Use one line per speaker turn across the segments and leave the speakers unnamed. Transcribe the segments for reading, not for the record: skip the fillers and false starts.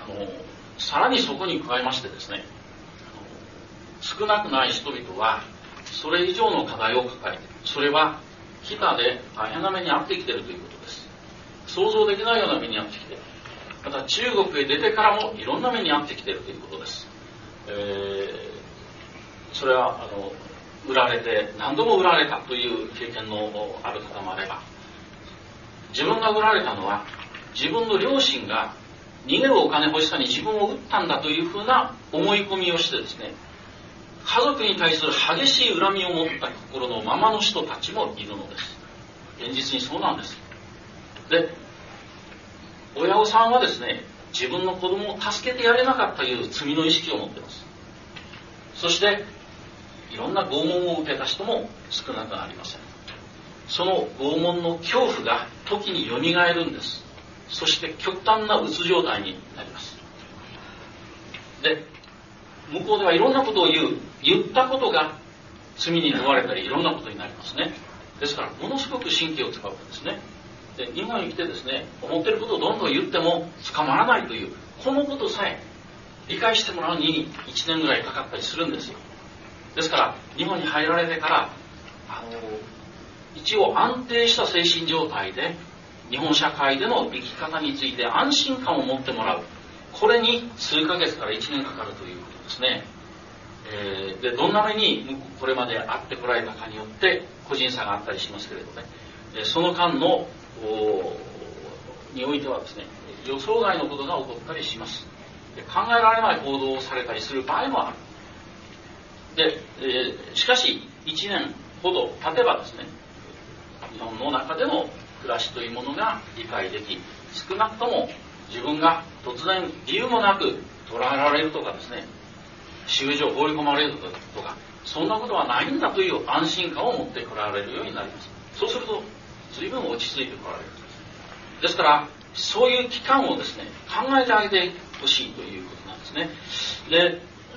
さらにそこに加えましてですね、少なくない人々はそれ以上の課題を抱えている。それは北で大変な目に遭ってきているということです。想像できないような目に遭ってきている。また中国へ出てからもいろんな目に遭ってきているということです。それは売られて何度も売られたという経験のある方もあれば、自分が売られたのは自分の両親が逃げるお金欲しさに自分を売ったんだというふうな思い込みをしてですね、家族に対する激しい恨みを持った心のままの人たちもいるのです。現実にそうなんです。で、親御さんはですね、自分の子供を助けてやれなかったという罪の意識を持っています。そしていろんな拷問を受けた人も少なくありません。その拷問の恐怖が時によみがえるんです。そして極端なうつ状態になります。で、向こうではいろんなことを言ったことが罪に問われたりいろんなことになりますね。ですからものすごく神経を使うわけですね。で、日本に来てですね、思っていることをどんどん言っても捕まらないという、このことさえ理解してもらうに1年ぐらいかかったりするんですよ。ですから日本に入られてから一応安定した精神状態で日本社会での生き方について安心感を持ってもらう、これに数ヶ月から1年かかるということですね。で、どんな目にこれまで会ってこられたかによって個人差があったりしますけれどね、その間のにおいてはですね、予想外のことが起こったりします。で、考えられない行動をされたりする場合もある。で、しかし1年ほど経てばですね、日本の中での暮らしというものが理解でき、少なくとも自分が突然理由もなく捕らえられるとかですね、収容所を放り込まれるとか、そんなことはないんだという安心感を持ってこられるようになります。そうすると随分落ち着いてこられる。ですからそういう期間をですね、考えてあげてほしいということなんですね。で、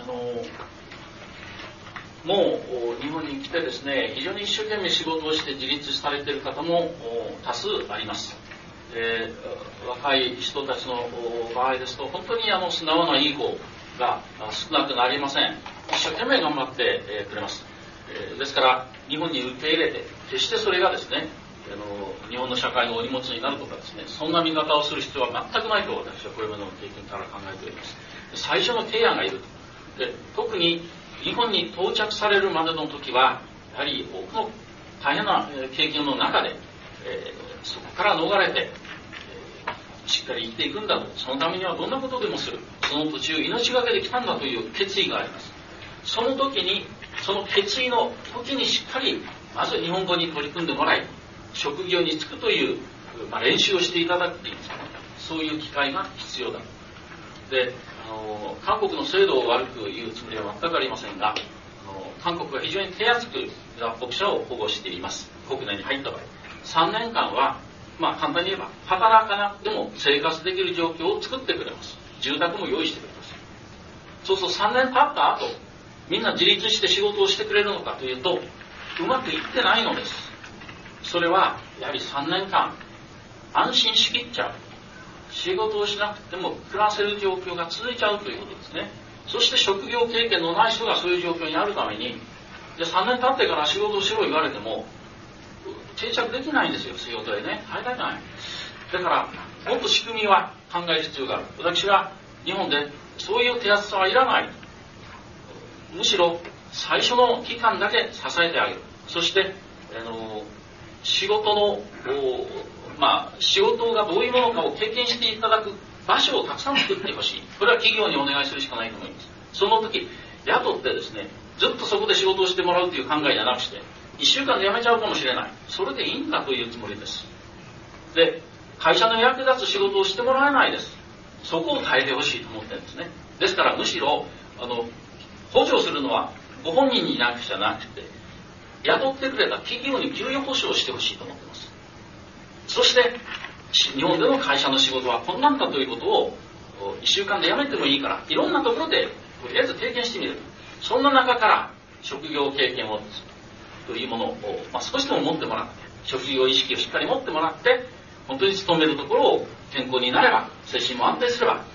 もう日本に来てですね、非常に一生懸命仕事をして自立されている方も多数あります。若い人たちの場合ですと本当に素直ないい子が少なくなりません。一生懸命頑張ってくれます。ですから日本に受け入れて、決してそれがですね、日本の社会のお荷物になるとかですね、そんな見方をする必要は全くないと私はこれまでの経験から考えております。最初の提案がいると。で、特に日本に到着されるまでの時はやはり多くの大変な経験の中で、そこから逃れて、しっかり生きていくんだと。そのためにはどんなことでもする、その途中命がけで来たんだという決意があります。その時に、その決意の時にしっかりまず日本語に取り組んでもらい、職業に就くという、練習をしていただくという、そういう機会が必要だ。で、韓国の制度を悪く言うつもりは全くありませんが、韓国は非常に手厚く脱北者を保護しています。国内に入った場合3年間は、簡単に言えば働かなくても生活できる状況を作ってくれます。住宅も用意してくれます。そうすると3年経った後、みんな自立して仕事をしてくれるのかというと、うまくいってないのです。それはやはり3年間安心しきっちゃう、仕事をしなくても暮らせる状況が続いちゃうということですね。そして職業経験のない人がそういう状況にあるために、じゃあ3年経ってから仕事をしろ言われても定着できないんですよ。仕事へね、入らない。だからもっと仕組みは考える必要がある。私は日本でそういう手厚さはいらない、むしろ最初の期間だけ支えてあげる。そして仕事の仕事がどういうものかを経験していただく場所をたくさん作ってほしい。これは企業にお願いするしかないと思います。その時雇ってですね、ずっとそこで仕事をしてもらうという考えじゃなくして、1週間で辞めちゃうかもしれない、それでいいんだというつもりです。で、会社の役立つ仕事をしてもらえないです。そこを変えてほしいと思ってるんですね。ですからむしろ補助するのはご本人になくちゃなくて、雇ってくれた企業に給与保障をしてほしいと思っています。そして日本での会社の仕事はこんなんだということを1週間で辞めてもいいから、いろんなところでとりあえず経験してみる。そんな中から職業経験をというものを、少しでも持ってもらって、職業意識をしっかり持ってもらって、本当に勤めるところを健康になれば、精神も安定すれば、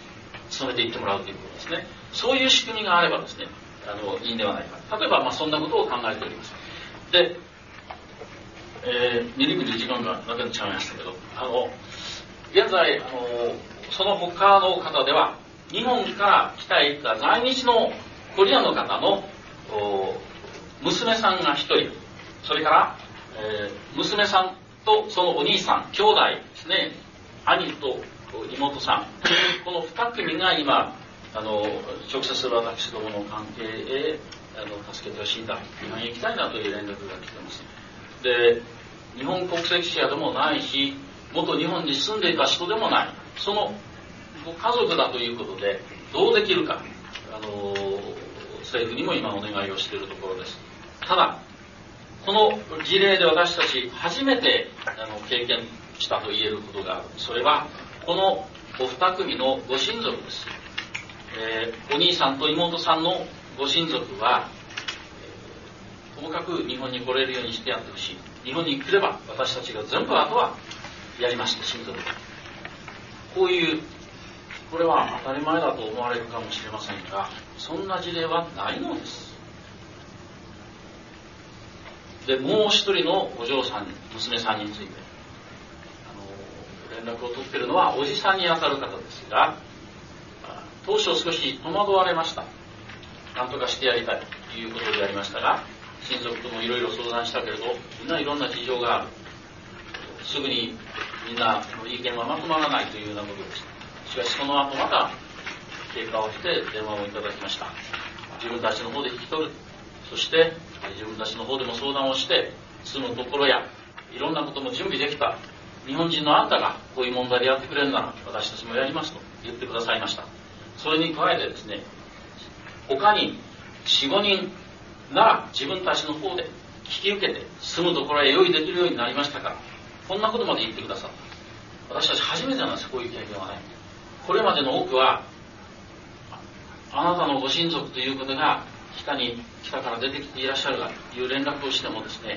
進めていってもらうということですね。そういう仕組みがあればですね、いいんではないか。例えば、そんなことを考えております。で、2陸で時間がなくなっちゃいましたけど、現在、その他の方では、日本から北へ行った在日のコリアの方の娘さんが1人、それから、娘さんとそのお兄さん、兄弟ですね、兄と妹さん、この2組が今、直接私どもの関係へ助けてほしいんだ、日本へ行きたいなという連絡が来ています。で、日本国籍者でもないし、元日本に住んでいた人でもない、そのご家族だということで、どうできるか、政府にも今お願いをしているところです。ただ、この事例で私たち初めて経験したと言えることがある。それは、このお二組のご親族です。お兄さんと妹さんのご親族は、ともかく日本に来れるようにしてやってほしい。日本に来れば私たちが全部あとはやりまして、親族で。こういう、これは当たり前だと思われるかもしれませんが、そんな事例はないのです。で、もう一人のお嬢さん、娘さんについて、連絡を取っているのはおじさんにあたる方ですが、当初少し戸惑われました。なんとかしてやりたいということでありましたが、親族ともいろいろ相談したけれど、みんないろんな事情がある。すぐにみんなの意見はまとまらないというようなことでした。しかしその後また経過を経て電話をいただきました。自分たちの方で聞き取る。そして自分たちの方でも相談をして、住むところやいろんなことも準備できた。日本人のあんたがこういう問題でやってくれるなら私たちもやりますと言ってくださいました。それに加えてですね、他に 4,5 人なら自分たちの方で引き受けて住むところへ用意できるようになりましたから、こんなことまで言ってくださった。私たち初めてなんです、こういう経験はね。これまでの多くは、あなたのご親族ということが北から出てきていらっしゃるがという連絡をしてもですね、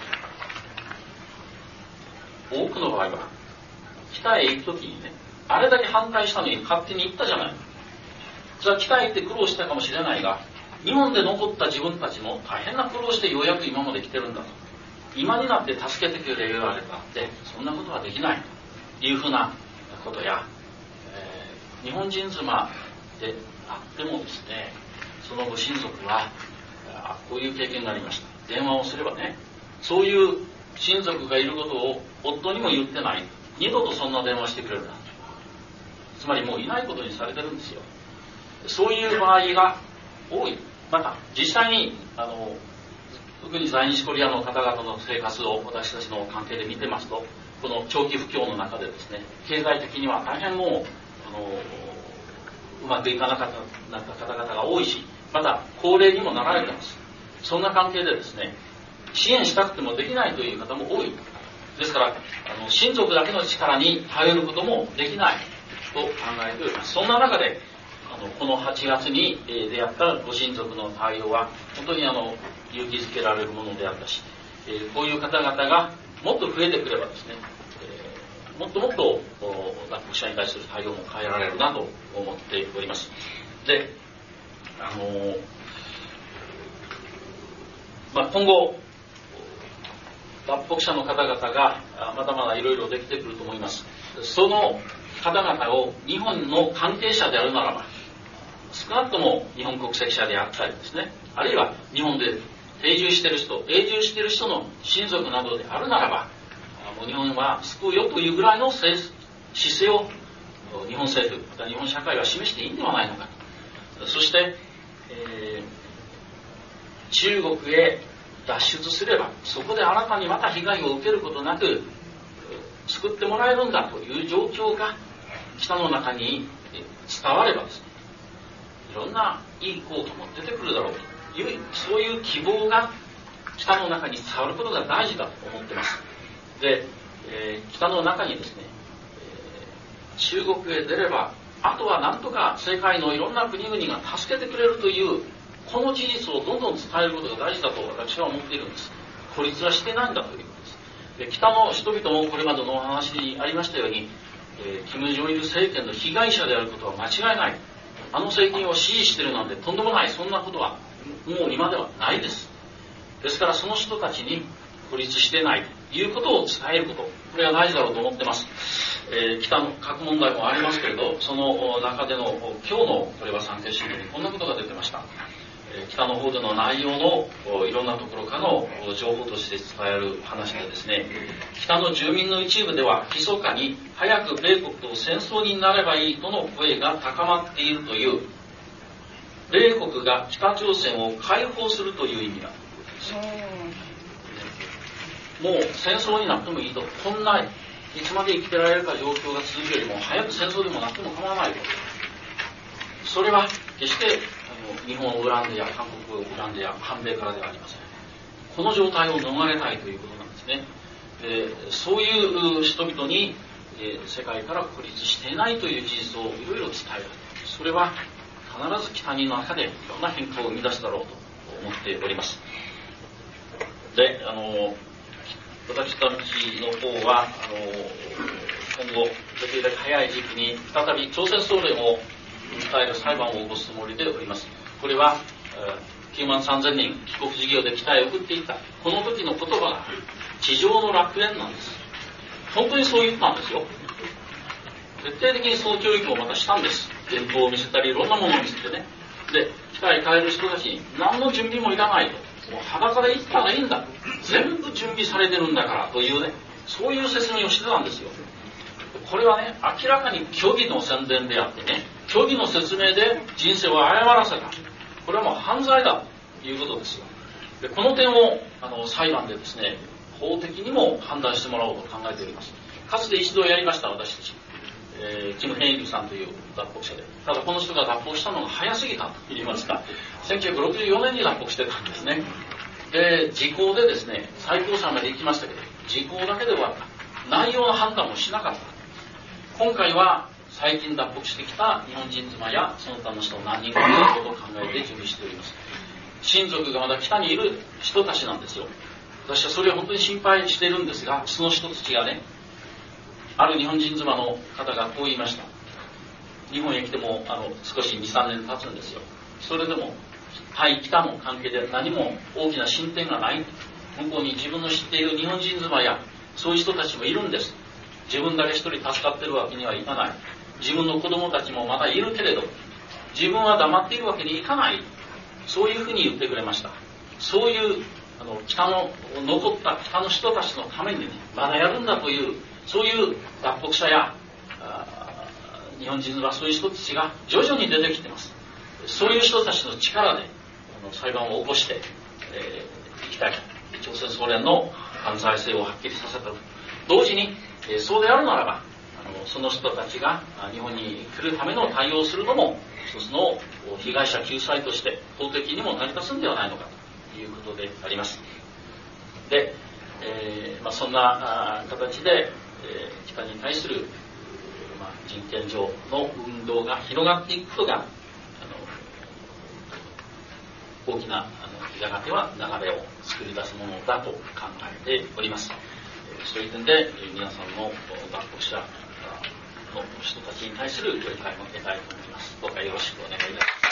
多くの場合は北へ行くときにね、あれだけ反対したのに勝手に行ったじゃない。それは北へ行って苦労したかもしれないが、日本で残った自分たちも大変な苦労してようやく今まで来てるんだと。今になって助けてくれ言われたって、そんなことはできないというふうなことや、日本人妻であってもですね、そのご親族はこういう経験がありました。電話をすればね、そういう親族がいることを夫にも言ってない。二度とそんな電話してくれるな。つまりもういないことにされてるんですよ。そういう場合が多い。また実際に特に在日コリアの方々の生活を私たちの関係で見てますと、この長期不況の中でですね、経済的には大変もうまくいかなかった方々が多いし、また高齢にもなられてます。そんな関係でですね、支援したくてもできないという方も多い。ですから親族だけの力に頼ることもできないと考えております。そんな中でこの8月に出会ったご親族の対応は本当に勇気づけられるものであったし、こういう方々がもっと増えてくればですね、もっともっと脱北者に対する対応も変えられるなと思っております。で、今後脱北者の方々がまだまだいろいろできてくると思います。その方々を日本の関係者であるならば、少なくとも日本国籍者であったりですね、あるいは日本で永住している人の親族などであるならば、もう日本は救うよというぐらいの姿勢を日本政府、また日本社会は示していいんではないのかと。そして、中国へ脱出すれば、そこで新たにまた被害を受けることなく救ってもらえるんだという状況が北の中に伝わればですね、いろんないい効果も出てくるだろうという、そういう希望が北の中に伝わることが大事だと思っています。で、北の中にですね、中国へ出ればあとはなんとか世界のいろんな国々が助けてくれるというこの事実をどんどん伝えることが大事だと私は思っているんです。孤立はしてないんだということです。で、北の人々もこれまでのお話にありましたように、 金正日政権の被害者であることは間違いない。あの政権を支持しているなんてとんでもない、そんなことはもう今ではないです。ですからその人たちに孤立していないということを伝えること、これが大事だろうと思ってます。北の核問題もありますけれど、その中での今日のこれは産経新聞にこんなことが出てました。北の方での内容のいろんなところからの情報として伝える話でですね、北の住民の一部では密かに早く米国と戦争になればいいとの声が高まっているという、米国が北朝鮮を解放するという意味があるんですよ。もう戦争になってもいいと、こんないつまで生きてられるか状況が続くよりも早く戦争でもなっても構わないと。それは決して日本を恨んでや韓国を恨んでや反米からではありません。この状態を逃れたいということなんですね。そういう人々に世界から孤立していないという事実をいろいろ伝える。それは必ず北にの中でいろんな変化を生み出すだろうと思っております。で、私たちの方は今後できるだけ早い時期に再び朝鮮総連を訴える裁判を起こすつもりでおります。これは9万3000人帰国事業で期待を送っていたこの時の言葉が地上の楽園なんです。本当にそう言ったんですよ。徹底的にその教育をまたしたんです。伝統を見せたりいろんなものを見せてね。で北へ帰る人たちに何の準備もいらないと、もう裸で行ったらいいんだ、全部準備されてるんだからというね、そういう説明をしてたんですよ。これはね、明らかに虚偽の宣伝であってね、虚偽の説明で人生を誤らせた、これはもう犯罪だということですよ。でこの点を裁判でですね、法的にも判断してもらおうと考えております。かつて一度やりました、私たち。キム・ヘンイルさんという脱北者で、ただこの人が脱北したのが早すぎたと言いますか、1964年に脱北してたんですね。で時効でですね、最高裁まで行きましたけど時効だけで終わった。内容の判断もしなかった。今回は最近脱北してきた日本人妻やその他の人何人かということを考えて準備しております。親族がまだ北にいる人たちなんですよ。私はそれを本当に心配しているんですが、その人たちがね、ある日本人妻の方がこう言いました。日本へ来ても少し 2,3 年経つんですよ。それでも対北の関係で何も大きな進展がない。向こうに自分の知っている日本人妻やそういう人たちもいるんです。自分だけ一人助かってるわけにはいかない。自分の子供たちもまだいるけれど自分は黙っているわけにいかない。そういうふうに言ってくれました。そういう北の残った北の人たちのためにね、まだやるんだというそういう脱北者や日本人はそういう人たちが徐々に出てきています。そういう人たちの力で裁判を起こしていきたい。朝鮮総連の犯罪性をはっきりさせたと同時に、そうであるならばその人たちが日本に来るための対応をするのも一つの被害者救済として法的にも成り立つんではないのかということであります。で、そんな形で北に対する人権上の運動が広がっていくことが大きなやがては流れを作り出すものだと考えております。そういう点で皆さんの脱北者の人たちに対するご理解も得たいと思います。どうかよろしくお願いいたします。